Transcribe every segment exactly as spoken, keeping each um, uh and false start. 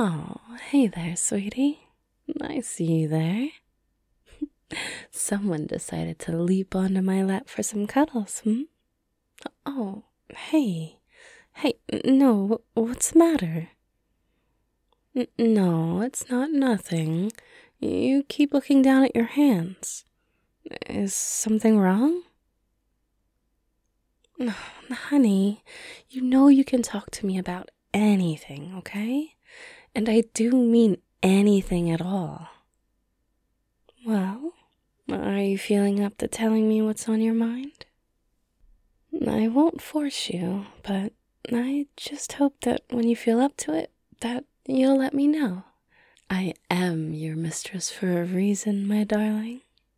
Oh, hey there, sweetie. I see you there. Someone decided to leap onto my lap for some cuddles, hmm? Oh, hey. Hey, no, what's the matter? N- no, it's not nothing. You keep looking down at your hands. Is something wrong? No, honey, you know you can talk to me about anything, okay? And I do mean anything at all. Well, are you feeling up to telling me what's on your mind? I won't force you, but I just hope that when you feel up to it, that you'll let me know. I am your mistress for a reason, my darling.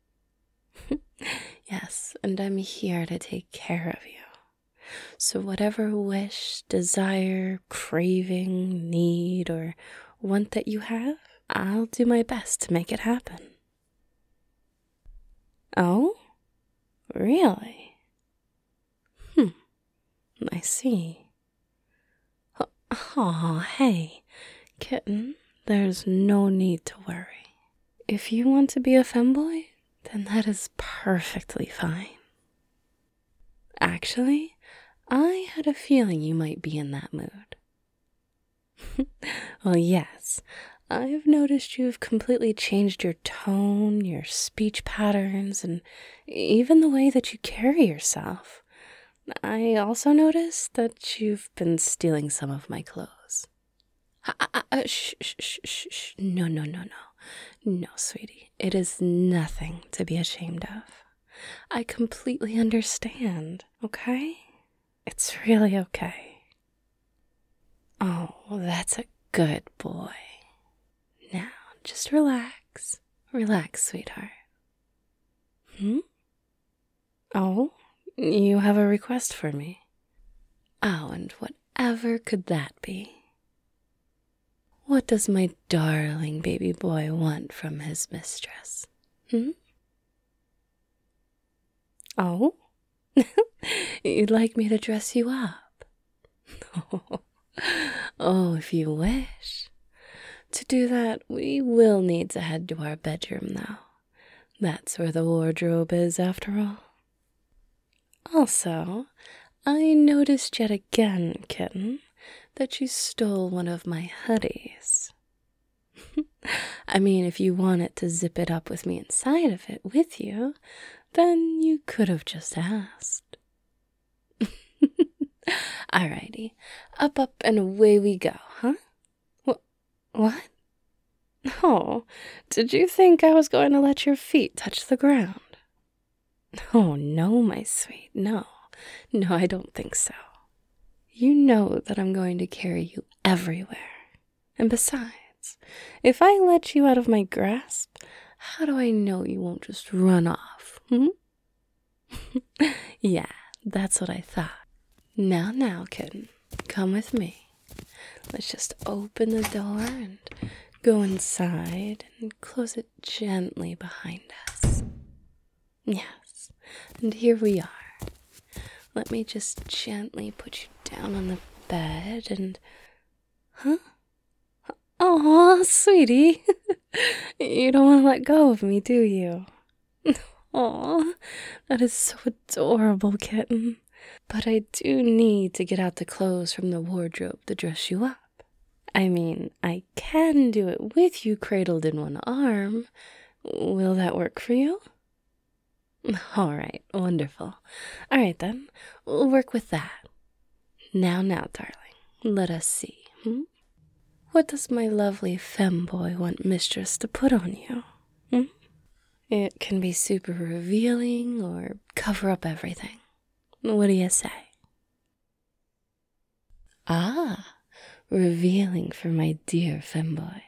Yes, and I'm here to take care of you. So whatever wish, desire, craving, need, or want that you have, I'll do my best to make it happen. Oh? Really? Hmm, I see. Oh, hey, kitten, there's no need to worry. If you want to be a femboy, then that is perfectly fine. Actually, I had a feeling you might be in that mood. Well, yes, I've noticed you've completely changed your tone, your speech patterns, and even the way that you carry yourself. I also noticed that you've been stealing some of my clothes. Uh, uh, uh, shh, shh, shh, shh, shh. No, no, no, no. No, sweetie. It is nothing to be ashamed of. I completely understand, okay? It's really okay. Oh, that's a good boy. Now, just relax. Relax, sweetheart. Hmm? Oh, you have a request for me? Oh, and whatever could that be? What does my darling baby boy want from his mistress? Hmm? Oh? You'd like me to dress you up? Oh, if you wish. To do that, we will need to head to our bedroom, though. That's where the wardrobe is, after all. Also, I noticed yet again, kitten, that you stole one of my hoodies. I mean, if you wanted to zip it up with me inside of it with you, then you could have just asked. Alrighty, up, up, and away we go, huh? Wh- what? Oh, did you think I was going to let your feet touch the ground? Oh, no, my sweet, no. No, I don't think so. You know that I'm going to carry you everywhere. And besides, if I let you out of my grasp, how do I know you won't just run off, hmm? Yeah, that's what I thought. Now, now, kitten, come with me. Let's just open the door and go inside and close it gently behind us. Yes, and here we are. Let me just gently put you down on the bed and... Huh? Aw, sweetie. You don't want to let go of me, do you? Aw, that is so adorable, kitten. But I do need to get out the clothes from the wardrobe to dress you up. I mean, I can do it with you cradled in one arm. Will that work for you? All right, wonderful. All right, then, we'll work with that. Now, now, darling, let us see. Hmm? What does my lovely femboy want mistress to put on you? Hmm? It can be super revealing or cover up everything. What do you say? Ah, revealing for my dear femboy.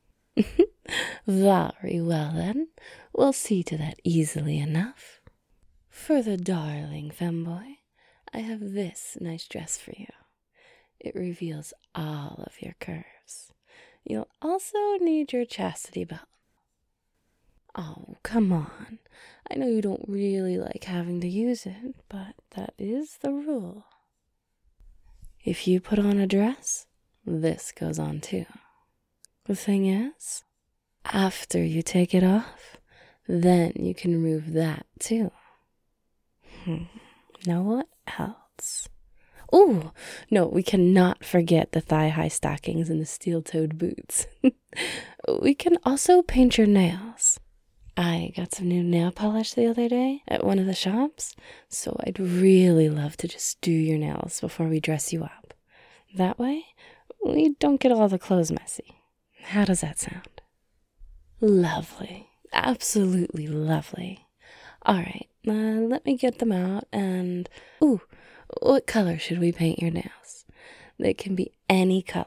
Very well, then. We'll see to that easily enough. For the darling femboy, I have this nice dress for you. It reveals all of your curves. You'll also need your chastity belt. Oh, come on. I know you don't really like having to use it, but that is the rule. If you put on a dress, this goes on too. The thing is, after you take it off, then you can remove that too. Hmm. Now what else? Oh, no, we cannot forget the thigh-high stockings and the steel-toed boots. We can also paint your nails. I got some new nail polish the other day at one of the shops, so I'd really love to just do your nails before we dress you up. That way, we don't get all the clothes messy. How does that sound? Lovely. Absolutely lovely. All right, uh, let me get them out and... Ooh, what color should we paint your nails? They can be any color.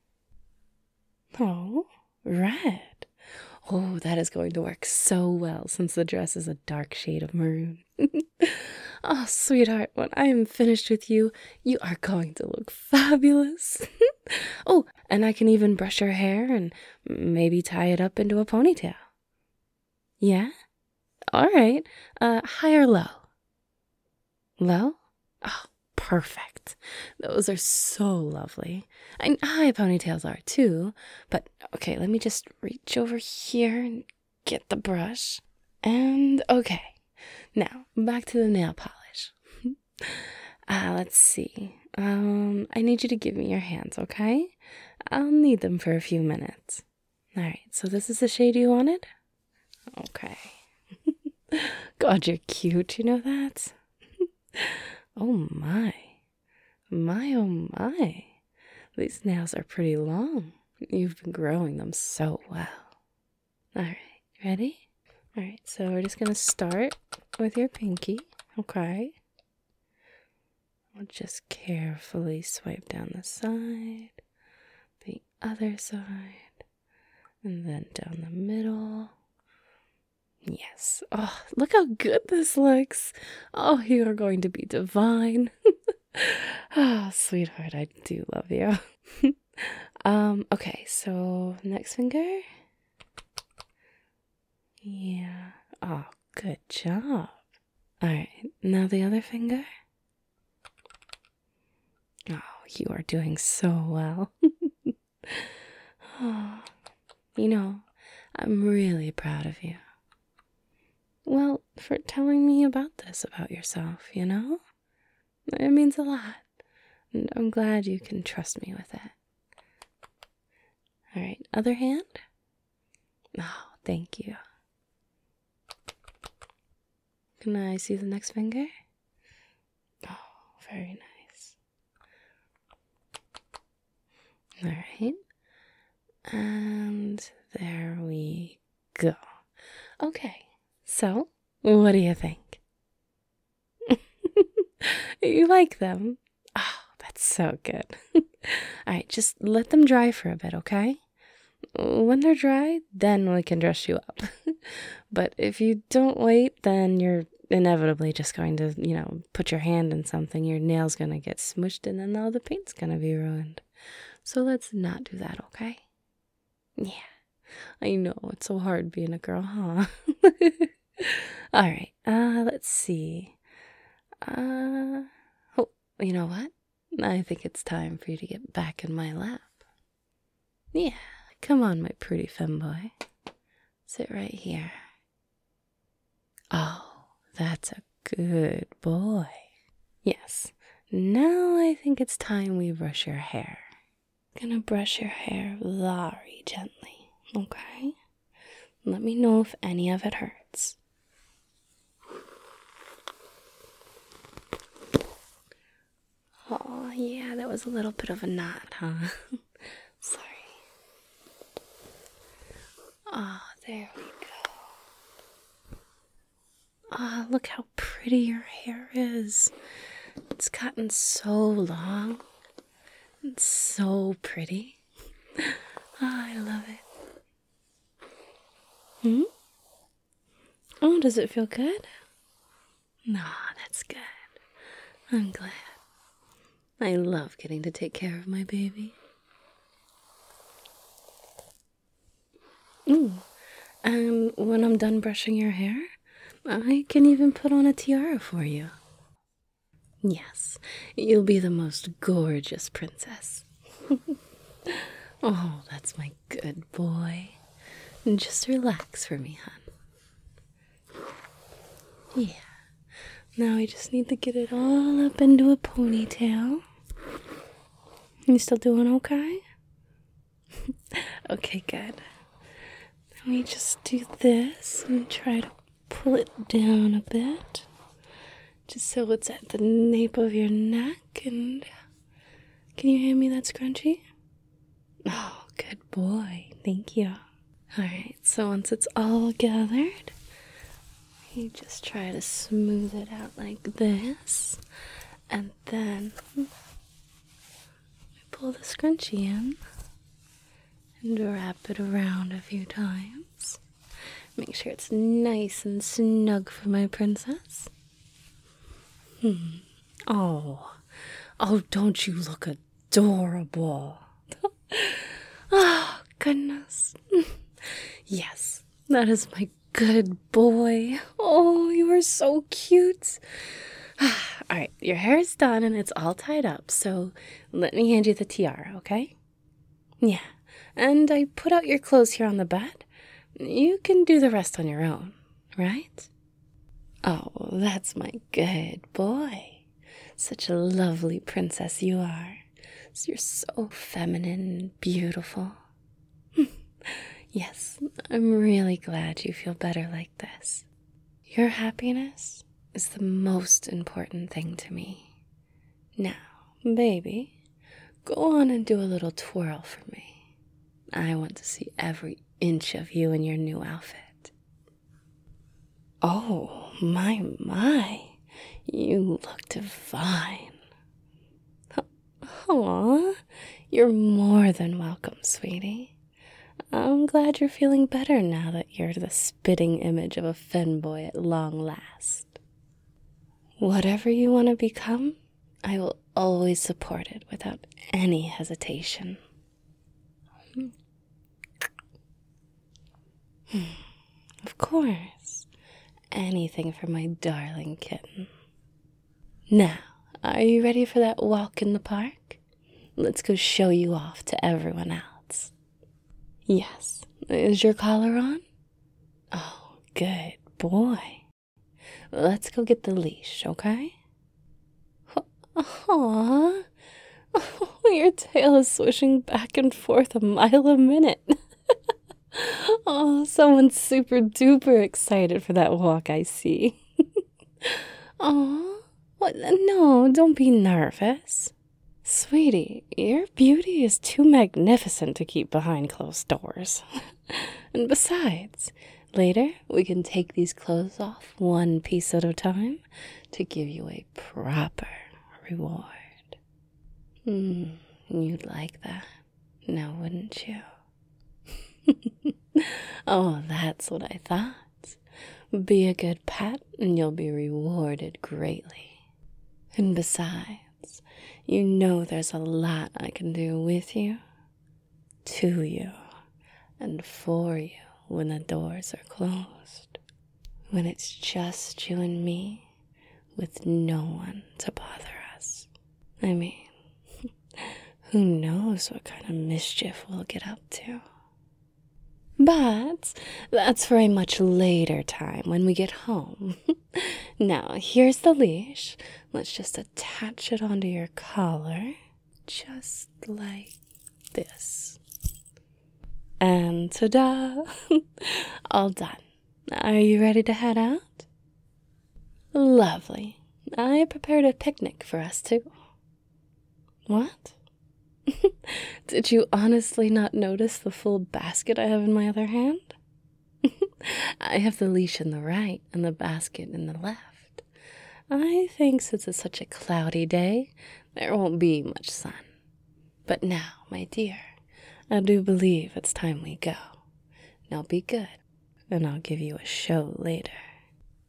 Oh, red. Oh, that is going to work so well since the dress is a dark shade of maroon. Oh, sweetheart, when I am finished with you, you are going to look fabulous. Oh, and I can even brush your hair and maybe tie it up into a ponytail. Yeah? All right. Uh, high or low? Low? Oh, perfect. Those are so lovely. And high ponytails are too. But okay, let me just reach over here and get the brush. And okay. Now, back to the nail polish. uh, let's see. Um, I need you to give me your hands, okay? I'll need them for a few minutes. All right, so this is the shade you wanted? Okay. God, you're cute, you know that? Oh my. My, oh my. These nails are pretty long. You've been growing them so well. All right, ready? All right, so we're just going to start with your pinky, okay? We'll just carefully swipe down the side, the other side, and then down the middle. Yes. Oh, look how good this looks. Oh, you are going to be divine. Oh, sweetheart, I do love you. um, okay, so next finger. Yeah. Oh, good job. All right, now the other finger. Oh, you are doing so well. Oh, you know, I'm really proud of you. Well, for telling me about this about yourself, you know? It means a lot. And I'm glad you can trust me with it. All right, other hand. Oh, thank you. Can I see the next finger? Oh, very nice. All right. And there we go. Okay, so what do you think? You like them? Oh, that's so good. All right, just let them dry for a bit, okay? When they're dry, then we can dress you up. But if you don't wait, then you're inevitably just going to, you know, put your hand in something, your nail's going to get smushed, and then all the paint's going to be ruined. So let's not do that, okay? Yeah, I know, it's so hard being a girl, huh? All right, uh, let's see. Uh, oh, you know what? I think it's time for you to get back in my lap. Yeah, come on, my pretty femboy. Sit right here. Oh, that's a good boy. Yes, now I think it's time we brush your hair. Gonna brush your hair very gently, okay? Let me know if any of it hurts. Oh, yeah, that was a little bit of a knot, huh? Sorry. Ah, oh, there we go. Ah, oh, look how pretty your hair is. It's gotten so long. It's so pretty. Oh, I love it. Hmm? Oh, does it feel good? No, that's good. I'm glad. I love getting to take care of my baby. Ooh, and when I'm done brushing your hair, I can even put on a tiara for you. Yes, you'll be the most gorgeous princess. Oh, that's my good boy. Just relax for me, hon. Yeah. Now we just need to get it all up into a ponytail. You still doing okay? Okay, good. Let me just do this and try to pull it down a bit. Just so it's at the nape of your neck. And can you hand me that scrunchie? Oh, good boy. Thank you. Alright, so once it's all gathered, you just try to smooth it out like this. And then we pull the scrunchie in and wrap it around a few times. Make sure it's nice and snug for my princess. Hmm. Oh. Oh, don't you look adorable? Oh, goodness. Yes, that is my good boy. Oh, you are so cute. All right, your hair is done and it's all tied up, so let me hand you the tiara, okay? Yeah, and I put out your clothes here on the bed. You can do the rest on your own, right? Oh, that's my good boy. Such a lovely princess you are. You're so feminine and beautiful. Yes, I'm really glad you feel better like this. Your happiness is the most important thing to me. Now, baby, go on and do a little twirl for me. I want to see every inch of you in your new outfit. Oh, my, my, you look divine. Aw, you're more than welcome, sweetie. I'm glad you're feeling better now that you're the spitting image of a femboy at long last. Whatever you want to become, I will always support it without any hesitation. Of course, anything for my darling kitten. Now, are you ready for that walk in the park? Let's go show you off to everyone else. Yes. Is your collar on? Oh, good boy. Let's go get the leash, okay? Aww. Oh, your tail is swishing back and forth a mile a minute. Oh, someone's super duper excited for that walk, I see. Aw, what? No, don't be nervous. Sweetie, your beauty is too magnificent to keep behind closed doors. And besides, later we can take these clothes off one piece at a time to give you a proper reward. Hmm, you'd like that, now wouldn't you? Oh, that's what I thought. Be a good pet and you'll be rewarded greatly. And besides, you know there's a lot I can do with you, to you, and for you when the doors are closed. When it's just you and me, with no one to bother us. I mean, who knows what kind of mischief we'll get up to. But that's for a much later time when we get home. Now, here's the leash. Let's just attach it onto your collar, just like this. And ta-da! All done. Are you ready to head out? Lovely. I prepared a picnic for us too. What? Did you honestly not notice the full basket I have in my other hand? I have the leash in the right and the basket in the left. I think since it's such a cloudy day, there won't be much sun. But now, my dear, I do believe it's time we go. Now be good, and I'll give you a show later.